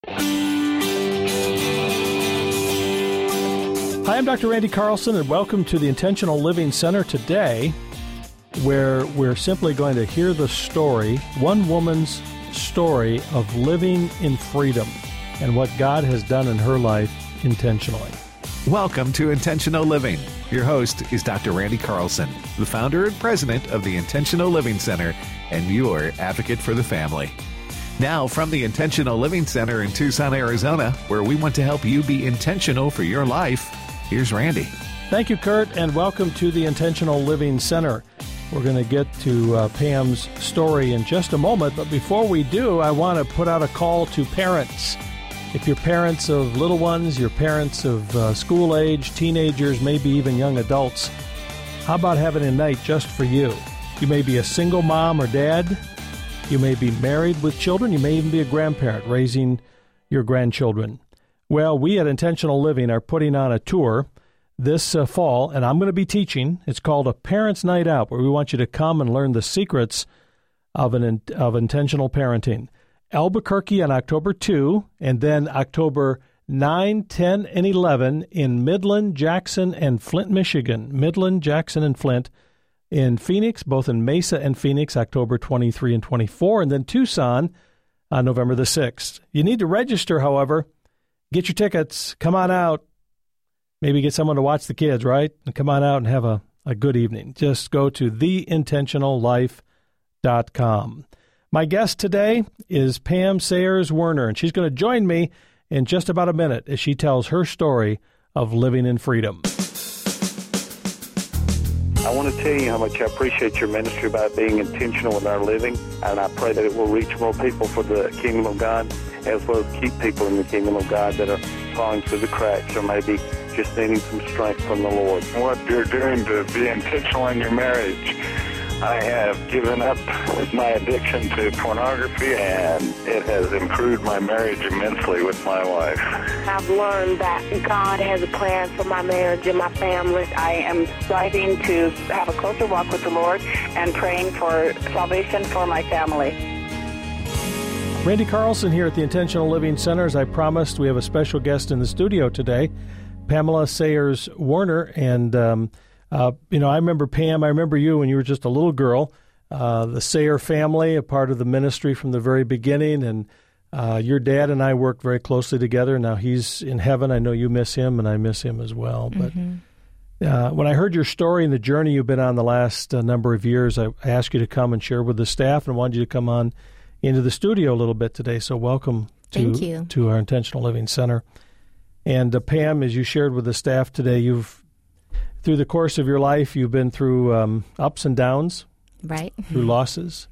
Hi, I'm Dr. Randy Carlson, and welcome to the Intentional Living Center today, where we're simply going to hear the story, one woman's story of living in freedom and what God has done in her life intentionally. Welcome to Intentional Living. Your host is Dr. Randy Carlson, the founder and president of the Intentional Living Center and your advocate for the family. Now, from the Intentional Living Center in Tucson, Arizona, where we want to help you be intentional for your life, here's Randy. Thank you, Kurt, and welcome to the Intentional Living Center. We're going to get to Pam's story in just a moment, but before we do, I want to put out a call to parents. If you're parents of little ones, you're parents of school age, teenagers, maybe even young adults, how about having a night just for you? You may be a single mom or dad. You may be married with children. You may even be a grandparent raising your grandchildren. Well, we at Intentional Living are putting on a tour this fall, and I'm going to be teaching. It's called a Parents' Night Out, where we want you to come and learn the secrets of intentional parenting. Albuquerque on October 2, and then October 9, 10, and 11 in Midland, Jackson, and Flint, Michigan. Midland, Jackson, and Flint. In Phoenix, both in Mesa and Phoenix, October 23 and 24, and then Tucson on November the 6th. You need to register, however. Get your tickets. Come on out. Maybe get someone to watch the kids, right? And come on out and have a good evening. Just go to theintentionallife.com. My guest today is Pam Sayers-Werner, and she's going to join me in just about a minute as she tells her story of living in freedom. I want to tell you how much I appreciate your ministry about being intentional with our living, and I pray that it will reach more people for the kingdom of God, as well as keep people in the kingdom of God that are falling through the cracks or maybe just needing some strength from the Lord. What you're doing to be intentional in your marriage. I have given up my addiction to pornography, and it has improved my marriage immensely with my wife. I've learned that God has a plan for my marriage and my family. I am striving to have a closer walk with the Lord and praying for salvation for my family. Randy Carlson here at the Intentional Living Center. As I promised, we have a special guest in the studio today, Pamela Sayers-Werner, and I remember Pam, I remember you when you were just a little girl, the Sayer family, a part of the ministry from the very beginning, and your dad and I worked very closely together. Now he's in heaven. I know you miss him, and I miss him as well. But when I heard your story and the journey you've been on the last number of years, I asked you to come and share with the staff and wanted you to come on into the studio a little bit today. So welcome to our Intentional Living Center. And Pam, as you shared with the staff today, through the course of your life, you've been through ups and downs, right? Through losses,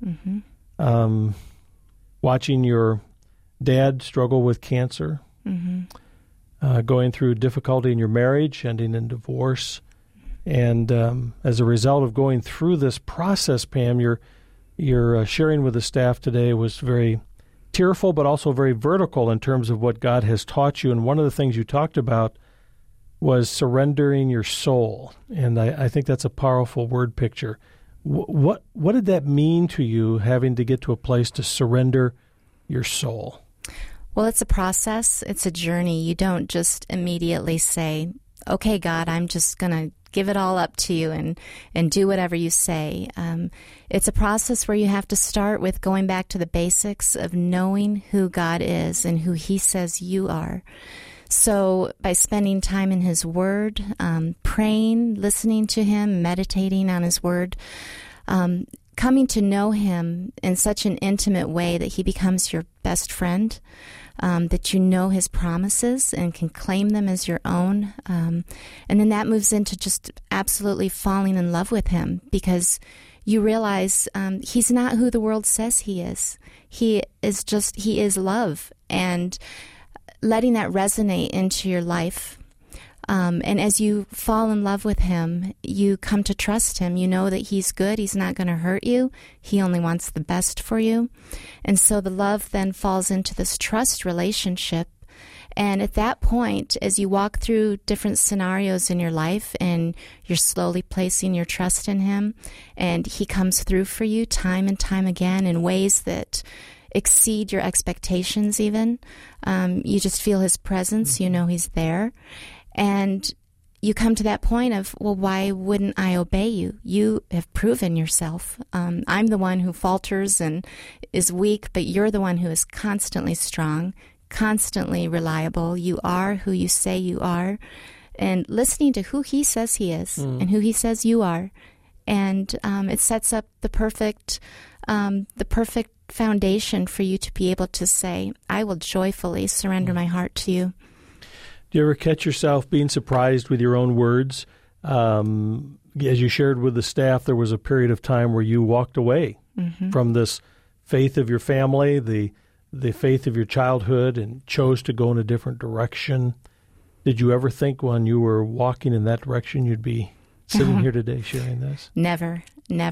watching your dad struggle with cancer, going through difficulty in your marriage, ending in divorce, and as a result of going through this process, Pam, your sharing with the staff today was very tearful, but also very vertical in terms of what God has taught you. And one of the things you talked about was surrendering your soul, and I think that's a powerful word picture. What did that mean to you, having to get to a place to surrender your soul? Well, it's a process. It's a journey. You don't just immediately say, okay, God, I'm just going to give it all up to you and do whatever you say. It's a process where you have to start with going back to the basics of knowing who God is and who He says you are. So by spending time in His Word, praying, listening to Him, meditating on His Word, coming to know Him in such an intimate way that He becomes your best friend, that you know His promises and can claim them as your own. And then that moves into just absolutely falling in love with Him, because you realize He's not who the world says He is. He is love. And letting that resonate into your life. And as you fall in love with Him, you come to trust Him. You know that He's good. He's not going to hurt you. He only wants the best for you. And so the love then falls into this trust relationship. And at that point, as you walk through different scenarios in your life and you're slowly placing your trust in Him, and He comes through for you time and time again in ways that exceed your expectations even. You just feel his presence. You know he's there. And you come to that point of, well, why wouldn't I obey you? You have proven yourself. I'm the one who falters and is weak, but you're the one who is constantly strong, constantly reliable. You are who you say you are. And listening to who he says he is and who he says you are. And it sets up the perfect foundation for you to be able to say, I will joyfully surrender my heart to you. Do you ever catch yourself being surprised with your own words? As you shared with the staff, there was a period of time where you walked away from this faith of your family, the faith of your childhood, and chose to go in a different direction. Did you ever think when you were walking in that direction you'd be sitting here today sharing this? Never.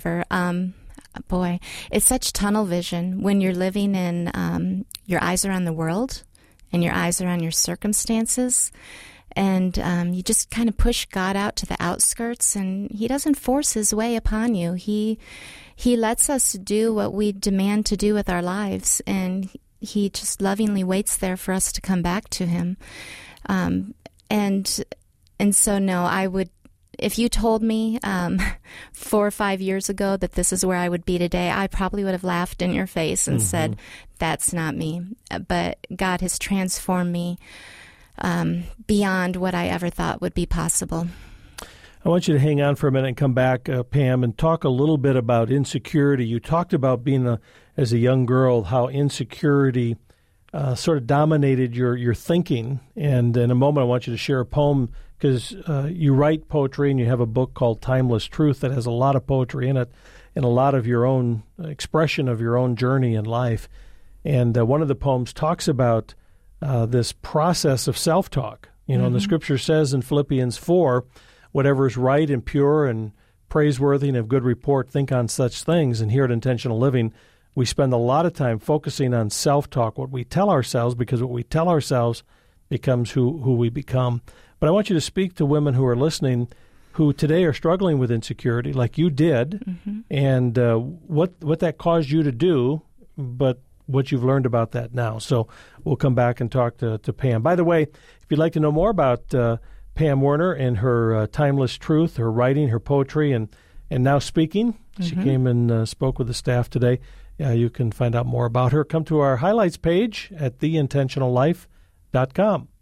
Boy, it's such tunnel vision when you're living in, your eyes are on the world and your eyes are on your circumstances, and you just kind of push God out to the outskirts, and he doesn't force his way upon you. He lets us do what we demand to do with our lives, and he just lovingly waits there for us to come back to him. And so, no, I would, if you told me 4 or 5 years ago that this is where I would be today, I probably would have laughed in your face and said, that's not me. But God has transformed me beyond what I ever thought would be possible. I want you to hang on for a minute and come back, Pam, and talk a little bit about insecurity. You talked about being as a young girl, how insecurity sort of dominated your thinking. And in a moment, I want you to share a poem, because you write poetry and you have a book called Timeless Truth that has a lot of poetry in it and a lot of your own expression of your own journey in life. And one of the poems talks about this process of self-talk. You know, and the Scripture says in Philippians 4, whatever is right and pure and praiseworthy and of good report, think on such things. And here at Intentional Living, we spend a lot of time focusing on self-talk, what we tell ourselves, because what we tell ourselves becomes who we become. But I want you to speak to women who are listening who today are struggling with insecurity like you did, and what that caused you to do, but what you've learned about that now. So we'll come back and talk to Pam. By the way, if you'd like to know more about Pam Werner and her Timeless Truth, her writing, her poetry, and now speaking, she came and spoke with the staff today. You can find out more about her. Come to our highlights page at theintentionallife.com.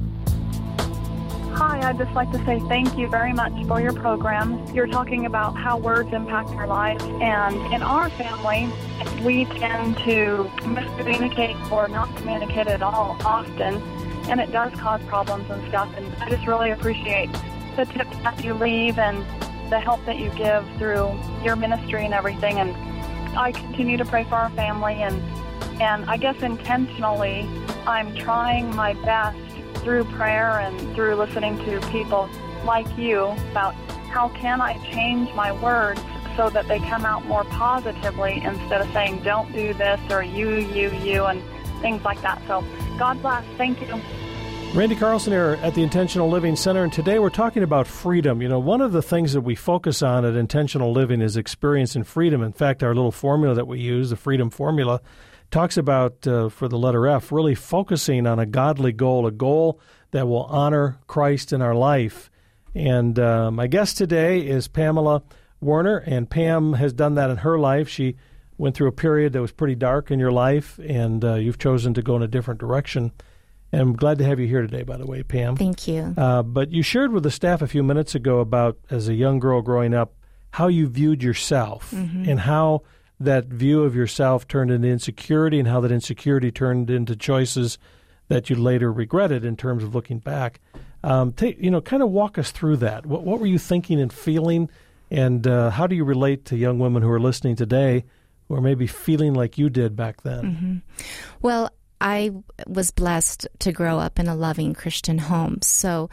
Hi, I'd just like to say thank you very much for your program. You're talking about how words impact our lives, and in our family, we tend to miscommunicate or not communicate at all often, and it does cause problems and stuff, and I just really appreciate the tips that you leave and the help that you give through your ministry and everything, and I continue to pray for our family, and I guess intentionally, I'm trying my best through prayer and through listening to people like you about how can I change my words so that they come out more positively instead of saying don't do this or you, and things like that. So God bless. Thank you. Randy Carlson here at the Intentional Living Center, and today we're talking about freedom. You know, one of the things that we focus on at Intentional Living is experiencing freedom. In fact, our little formula that we use, the Freedom Formula, talks about, for the letter F, really focusing on a godly goal, a goal that will honor Christ in our life. And my guest today is Pamela Werner, and Pam has done that in her life. She went through a period that was pretty dark in your life, and you've chosen to go in a different direction. And I'm glad to have you here today, by the way, Pam. Thank you. But you shared with the staff a few minutes ago about, as a young girl growing up, how you viewed yourself and how that view of yourself turned into insecurity, and how that insecurity turned into choices that you later regretted in terms of looking back. Kind of walk us through that. What were you thinking and feeling, and how do you relate to young women who are listening today who are maybe feeling like you did back then? Well, I was blessed to grow up in a loving Christian home, so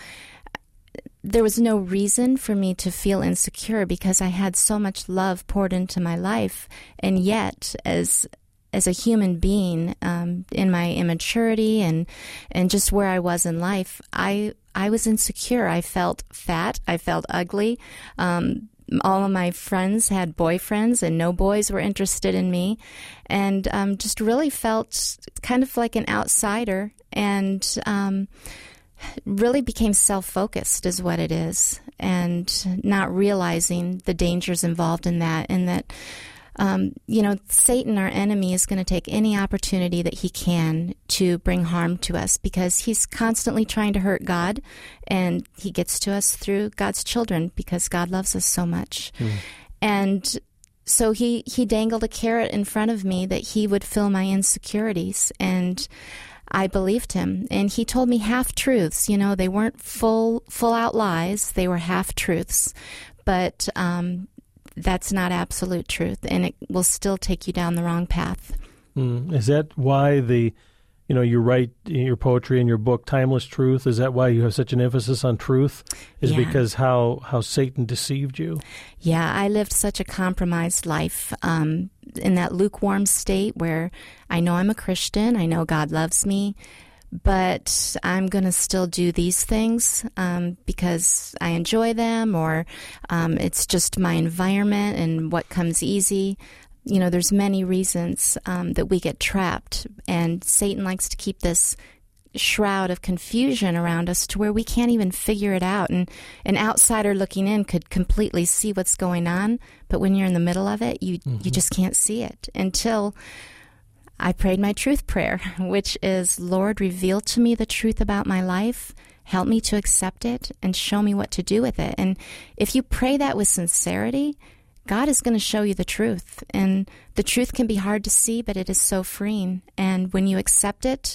there was no reason for me to feel insecure because I had so much love poured into my life. And yet, as a human being, in my immaturity and just where I was in life, I was insecure. I felt fat. I felt ugly. All of my friends had boyfriends, and no boys were interested in me, and just really felt kind of like an outsider, and really became self-focused is what it is, and not realizing the dangers involved in that, and that Satan, our enemy, is going to take any opportunity that he can to bring harm to us, because he's constantly trying to hurt God, and he gets to us through God's children because God loves us so much. And so he dangled a carrot in front of me that he would fill my insecurities, and I believed him. And he told me half-truths. They weren't full-out lies. They were half-truths. But that's not absolute truth, and it will still take you down the wrong path. Is that why you write your poetry in your book, Timeless Truth? Is that why you have such an emphasis on truth? Is because how Satan deceived you? Yeah, I lived such a compromised life in that lukewarm state where I know I'm a Christian, I know God loves me, but I'm going to still do these things because I enjoy them, or it's just my environment and what comes easy. There's many reasons that we get trapped, and Satan likes to keep this shroud of confusion around us to where we can't even figure it out. And an outsider looking in could completely see what's going on, but when you're in the middle of it, you just can't see it until I prayed my truth prayer, which is, Lord, reveal to me the truth about my life, help me to accept it, and show me what to do with it. And if you pray that with sincerity, God is going to show you the truth. And the truth can be hard to see, but it is so freeing. And when you accept it,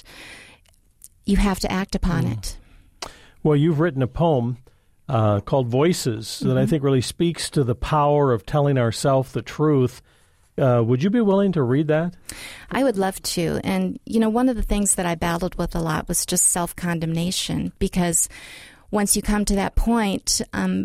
you have to act upon it. Well, you've written a poem called Voices that I think really speaks to the power of telling ourselves the truth. Would you be willing to read that? I would love to. And, one of the things that I battled with a lot was just self-condemnation, because once you come to that point,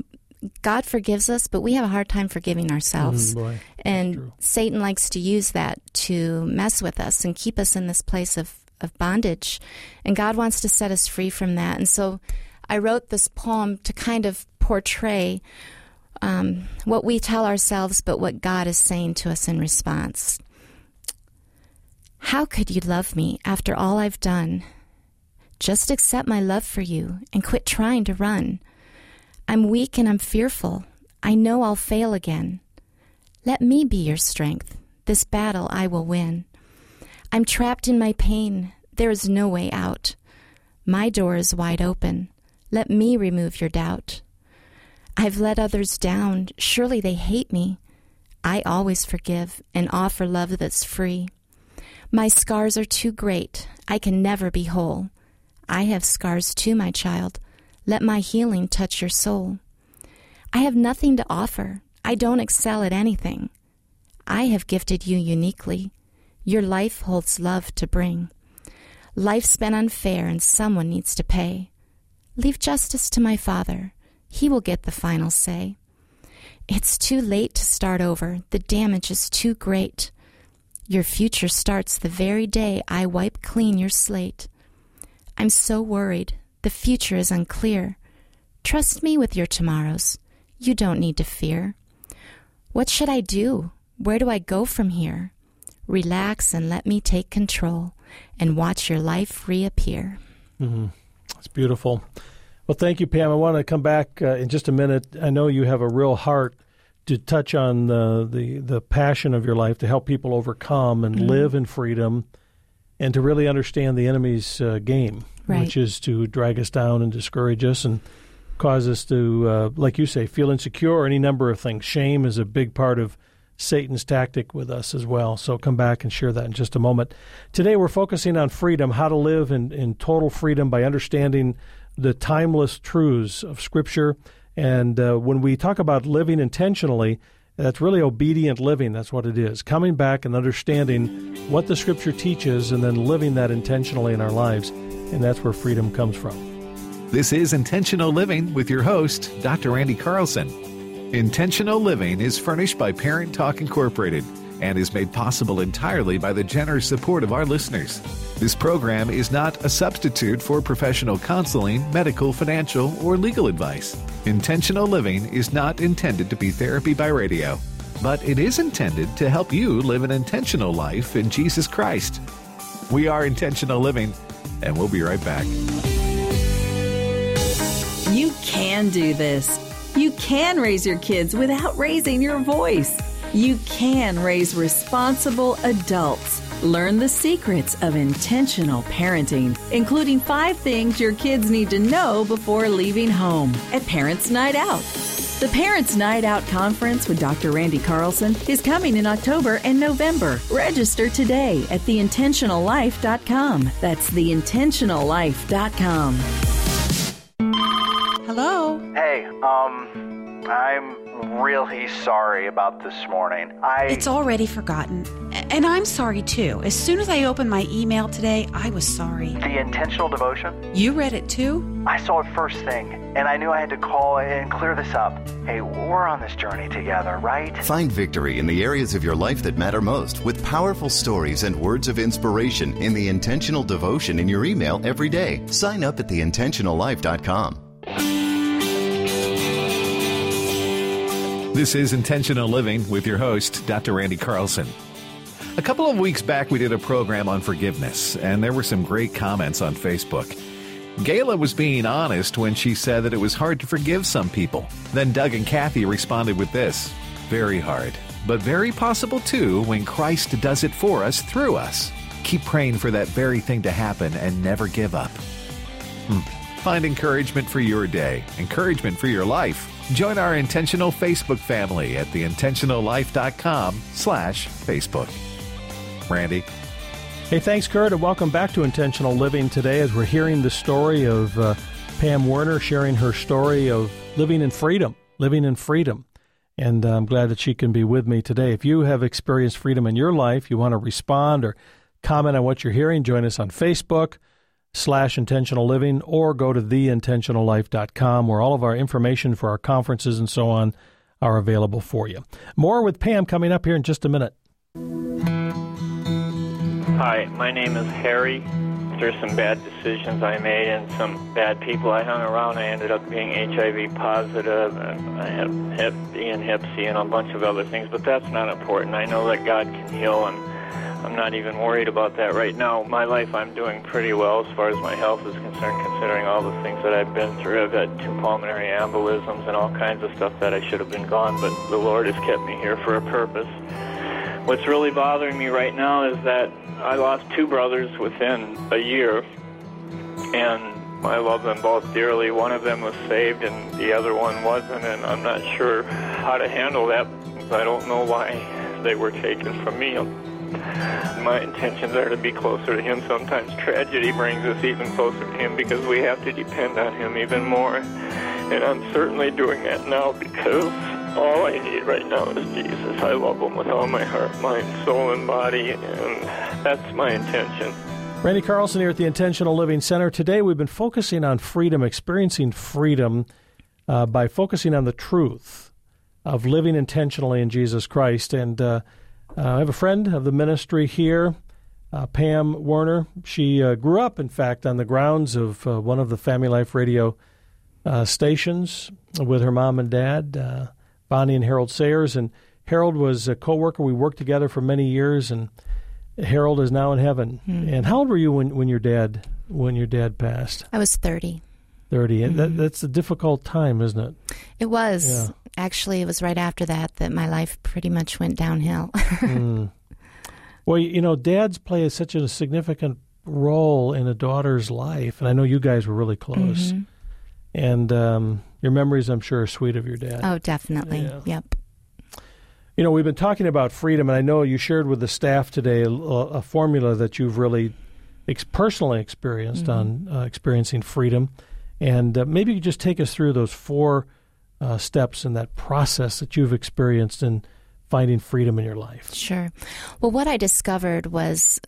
God forgives us, but we have a hard time forgiving ourselves. And Satan likes to use that to mess with us and keep us in this place of bondage. And God wants to set us free from that. And so I wrote this poem to kind of portray what we tell ourselves, but what God is saying to us in response. How could you love me after all I've done? Just accept my love for you and quit trying to run. I'm weak and I'm fearful. I know I'll fail again. Let me be your strength. This battle I will win. I'm trapped in my pain. There is no way out. My door is wide open. Let me remove your doubt. I've let others down. Surely they hate me. I always forgive and offer love that's free. My scars are too great. I can never be whole. I have scars too, my child. Let my healing touch your soul. I have nothing to offer. I don't excel at anything. I have gifted you uniquely. Your life holds love to bring. Life's been unfair and someone needs to pay. Leave justice to my Father. He will get the final say. It's too late to start over. The damage is too great. Your future starts the very day I wipe clean your slate. I'm so worried. The future is unclear. Trust me with your tomorrows. You don't need to fear. What should I do? Where do I go from here? Relax and let me take control and watch your life reappear. It's beautiful. Well, thank you, Pam. I want to come back in just a minute. I know you have a real heart to touch on the passion of your life to help people overcome and live in freedom and to really understand the enemy's game, which is to drag us down and discourage us and cause us to, like you say, feel insecure or any number of things. Shame is a big part of Satan's tactic with us as well. So come back and share that in just a moment. Today we're focusing on freedom, how to live in total freedom by understanding the timeless truths of Scripture. And when we talk about living intentionally, that's really obedient living. That's what it is. Coming back and understanding what the Scripture teaches and then living that intentionally in our lives. And that's where freedom comes from. This is Intentional Living with your host, Dr. Randy Carlson. Intentional Living is furnished by Parent Talk Incorporated. and is made possible entirely by the generous support of our listeners. This program is not a substitute for professional counseling, medical, financial, or legal advice. Intentional living is not intended to be therapy by radio, but it is intended to help you live an intentional life in Jesus Christ. We are Intentional Living, and we'll be right back. You can do this. You can raise your kids without raising your voice. You can raise responsible adults. Learn the secrets of intentional parenting, including 5 things your kids need to know before leaving home at Parents' Night Out. The Parents' Night Out Conference with Dr. Randy Carlson is coming in October and November. Register today at theintentionallife.com. That's theintentionallife.com. Hello? Hey, I'm really sorry about this morning. It's already forgotten. And I'm sorry, too. As soon as I opened my email today, I was sorry. The intentional devotion? You read it, too? I saw it first thing, and I knew I had to call and clear this up. Hey, we're on this journey together, right? Find victory in the areas of your life that matter most with powerful stories and words of inspiration in the intentional devotion in your email every day. Sign up at theintentionallife.com. This is Intentional Living with your host, Dr. Randy Carlson. A couple of weeks back, we did a program on forgiveness, and there were some great comments on Facebook. Gayla was being honest when she said that it was hard to forgive some people. Then Doug and Kathy responded with this: very hard, but very possible too when Christ does it for us through us. Keep praying for that very thing to happen and never give up. Find encouragement for your day, encouragement for your life. Join our intentional Facebook family at theintentionallife.com/Facebook. Randy. Hey, thanks, Kurt, and welcome back to Intentional Living today as we're hearing the story of Pam Werner sharing her story of living in freedom. And I'm glad that she can be with me today. If you have experienced freedom in your life, you want to respond or comment on what you're hearing, join us on Facebook/Intentional Living or go to theintentionallife.com where all of our information for our conferences and so on are available for you. More with Pam coming up here in just a minute. Hi, my name is Harry. There's some bad decisions I made and some bad people I hung around. I ended up being HIV positive, and I had Hep B and Hep C and a bunch of other things, but that's not important. I know that God can heal, and I'm not even worried about that right now. My life, I'm doing pretty well as far as my health is concerned, considering all the things that I've been through. I've had 2 pulmonary embolisms and all kinds of stuff that I should have been gone, but the Lord has kept me here for a purpose. What's really bothering me right now is that I lost 2 brothers within a year, and I love them both dearly. One of them was saved, and the other one wasn't, and I'm not sure how to handle that. I don't know why they were taken from me. My intentions are to be closer to Him. Sometimes tragedy brings us even closer to Him because we have to depend on Him even more. And I'm certainly doing that now because all I need right now is Jesus. I love Him with all my heart, mind, soul, and body, and that's my intention. Randy Carlson here at the Intentional Living Center. Today we've been focusing on freedom, experiencing freedom by focusing on the truth of living intentionally in Jesus Christ. And I have a friend of the ministry here, Pam Werner. She grew up, in fact, on the grounds of one of the Family Life radio stations with her mom and dad, Bonnie and Harold Sayers. And Harold was a co-worker. We worked together for many years, and Harold is now in heaven. And how old were you when your dad passed? I was 30. 30. And that's a difficult time, isn't it? It was. Yeah. Actually, it was right after that my life pretty much went downhill. Well, you know, dads play such a significant role in a daughter's life, and I know you guys were really close. And your memories, I'm sure, are sweet of your dad. Oh, definitely. Yeah. Yep. You know, we've been talking about freedom, and I know you shared with the staff today a formula that you've really personally experienced on experiencing freedom. And maybe you just take us through those 4 steps in that process that you've experienced in finding freedom in your life. Sure. Well, what I discovered was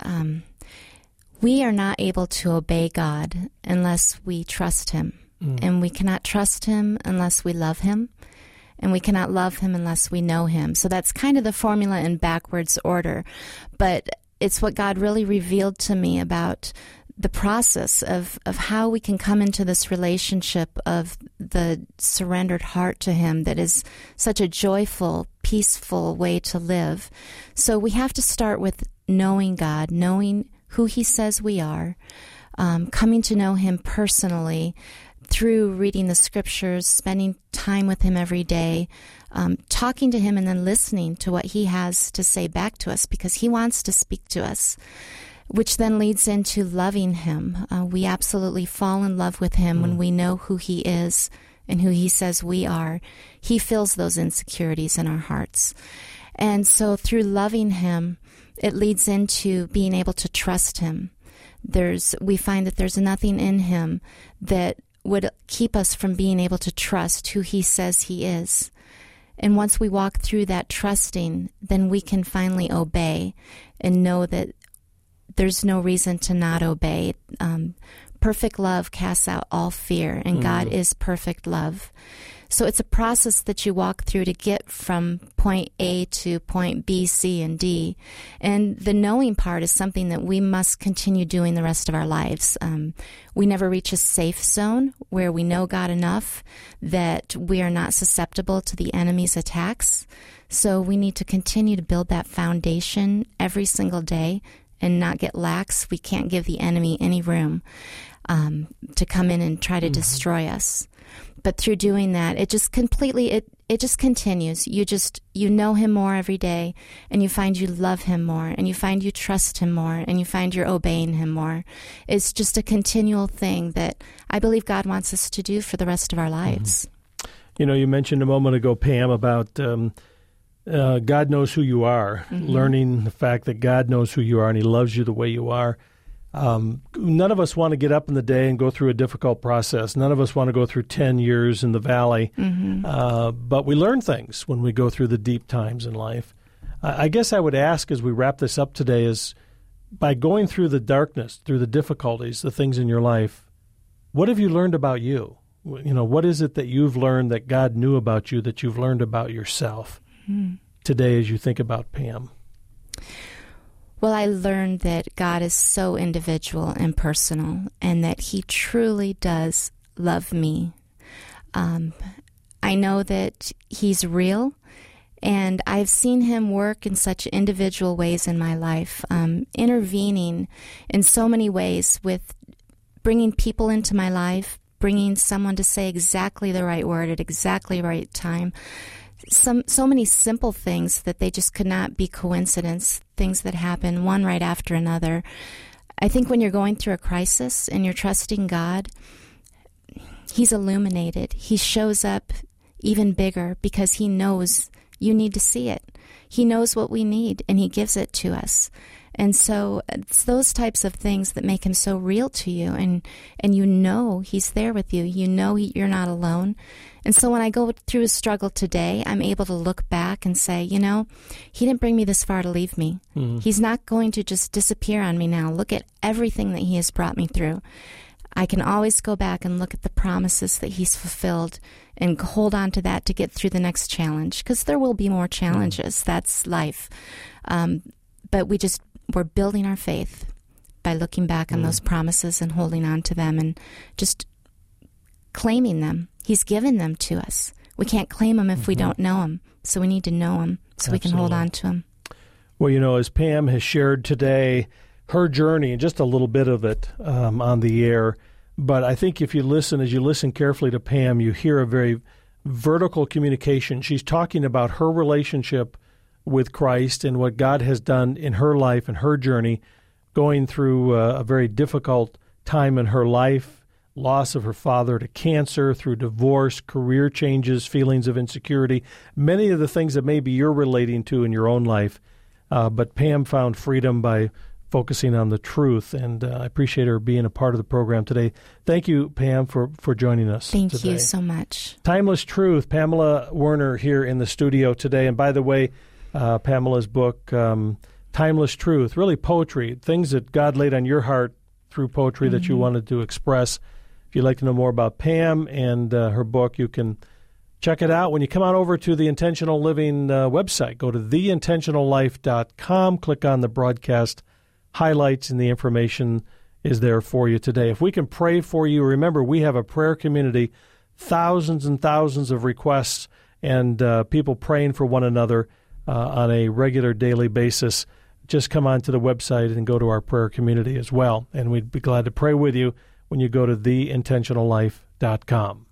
we are not able to obey God unless we trust Him. And we cannot trust Him unless we love Him. and we cannot love him unless we know him. So that's kind of the formula in backwards order. But it's what God really revealed to me about the process of how we can come into this relationship of the surrendered heart to him that is such a joyful, peaceful way to live. So we have to start with knowing God, knowing who he says we are, coming to know him personally through reading the scriptures, spending time with him every day, talking to him and then listening to what he has to say back to us, because he wants to speak to us, which then leads into loving him. We absolutely fall in love with him when we know who he is and who he says we are. He fills those insecurities in our hearts. And so through loving him, it leads into being able to trust him. We find that there's nothing in him that would keep us from being able to trust who he says he is. And once we walk through that trusting, then we can finally obey and know that there's no reason to not obey. Perfect love casts out all fear, and God is perfect love. So it's a process that you walk through to get from point A to point B, C, and D. And the knowing part is something that we must continue doing the rest of our lives. We never reach a safe zone where we know God enough that we are not susceptible to the enemy's attacks. So we need to continue to build that foundation every single day and not get lax. We can't give the enemy any room to come in and try to destroy us. But through doing that, it just completely, it just continues. You know him more every day, and you find you love him more, and you find you trust him more, and you find you're obeying him more. It's just a continual thing that I believe God wants us to do for the rest of our lives. You know, you mentioned a moment ago, Pam, about God knows who you are, learning the fact that God knows who you are, and he loves you the way you are. None of us want to get up in the day and go through a difficult process. None of us want to go through 10 years in the valley. But we learn things when we go through the deep times in life. I guess I would ask as we wrap this up today is, by going through the darkness, through the difficulties, the things in your life, what have you learned about you? You know, what is it that you've learned that God knew about you, that you've learned about yourself today as you think about Pam? Well, I learned that God is so individual and personal, and that he truly does love me. I know that he's real, and I've seen him work in such individual ways in my life, intervening in so many ways with bringing people into my life, bringing someone to say exactly the right word at exactly the right time. So many simple things that they just could not be coincidence, things that happen one right after another. I think when you're going through a crisis and you're trusting God, he's illuminated. He shows up even bigger because he knows you need to see it. He knows what we need, and he gives it to us. And so it's those types of things that make him so real to you, and you know he's there with you. You know you're not alone. And so when I go through a struggle today, I'm able to look back and say, you know, he didn't bring me this far to leave me. He's not going to just disappear on me now. Look at everything that he has brought me through. I can always go back and look at the promises that he's fulfilled and hold on to that to get through the next challenge, because there will be more challenges. That's life. But we're building our faith by looking back on those promises and holding on to them and just claiming them. He's given them to us. We can't claim them if we don't know them. So we need to know them so we can hold on to them. Well, you know, as Pam has shared today, her journey, and just a little bit of it on the air, but I think if you listen, as you listen carefully to Pam, you hear a very vertical communication. She's talking about her relationship with Christ and what God has done in her life and her journey, going through a very difficult time in her life, loss of her father to cancer, through divorce, career changes, feelings of insecurity, many of the things that maybe you're relating to in your own life. But Pam found freedom by focusing on the truth, and I appreciate her being a part of the program today. Thank you, Pam, for joining us today. Thank you so much. Timeless Truth, Pamela Werner here in the studio today. And by the way, Pamela's book, Timeless Truth, really poetry, things that God laid on your heart through poetry that you wanted to express. If you'd like to know more about Pam and her book, you can Check it out. When you come on over to the Intentional Living website, go to theintentionallife.com, click on the broadcast highlights, and the information is there for you today. If we can pray for you, remember we have a prayer community, thousands and thousands of requests, and people praying for one another on a regular daily basis. Just come on to the website and go to our prayer community as well, and we'd be glad to pray with you when you go to theintentionallife.com.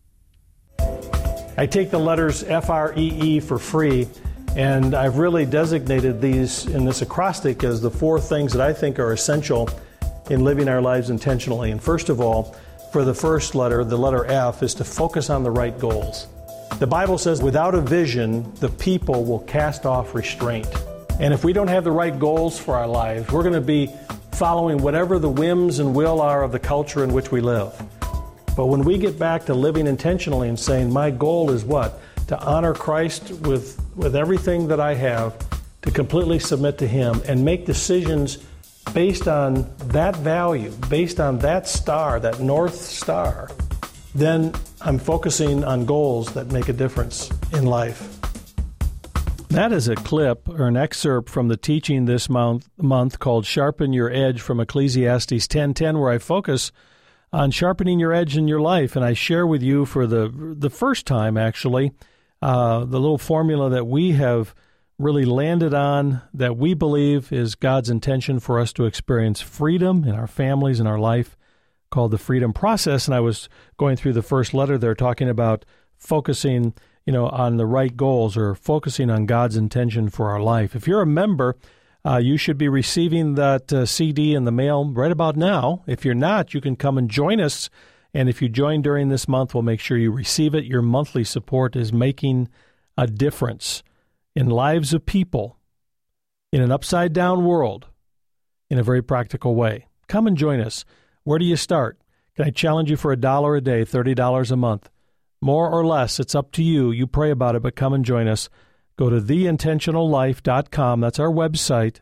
I take the letters FREE for free, and I've really designated these in this acrostic as the 4 things that I think are essential in living our lives intentionally. And first of all, for the first letter, the letter F, is to focus on the right goals. The Bible says, without a vision, the people will cast off restraint. And if we don't have the right goals for our lives, we're going to be following whatever the whims and will are of the culture in which we live. But when we get back to living intentionally and saying, my goal is what? To honor Christ with everything that I have, to completely submit to Him and make decisions based on that value, based on that star, that North Star, then I'm focusing on goals that make a difference in life. That is a clip or an excerpt from the teaching this month called Sharpen Your Edge from Ecclesiastes 10:10, where I focus on sharpening your edge in your life. And I share with you for the first time, actually, the little formula that we have really landed on that we believe is God's intention for us to experience freedom in our families and our life, called the Freedom Process. And I was going through the first letter there talking about focusing, on the right goals or focusing on God's intention for our life. If you're a member, you should be receiving that CD in the mail right about now. If you're not, you can come and join us. And if you join during this month, we'll make sure you receive it. Your monthly support is making a difference in lives of people in an upside-down world in a very practical way. Come and join us. Where do you start? Can I challenge you for $1 a day, $30 a month? More or less, it's up to you. You pray about it, but come and join us. Go to theintentionallife.com. That's our website,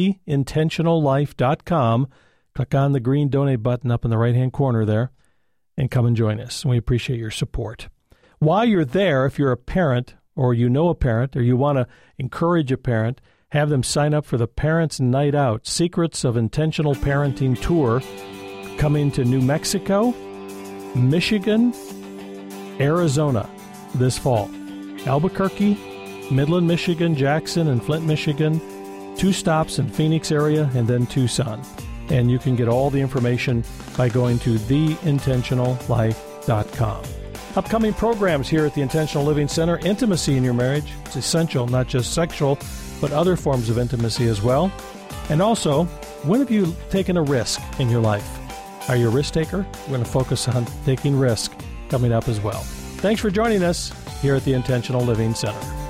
theintentionallife.com. Click on the green donate button up in the right-hand corner there and come and join us. And we appreciate your support. While you're there, if you're a parent or you know a parent or you want to encourage a parent, have them sign up for the Parents' Night Out, Secrets of Intentional Parenting Tour, coming to New Mexico, Michigan, Arizona this fall. Albuquerque, Midland, Michigan, Jackson, and Flint, Michigan, 2 stops in Phoenix area, and then Tucson. And you can get all the information by going to theintentionallife.com. Upcoming programs here at the Intentional Living Center: intimacy in your marriage. It's essential, not just sexual, but other forms of intimacy as well. And also, when have you taken a risk in your life? Are you a risk taker? We're going to focus on taking risk coming up as well. Thanks for joining us here at the Intentional Living Center.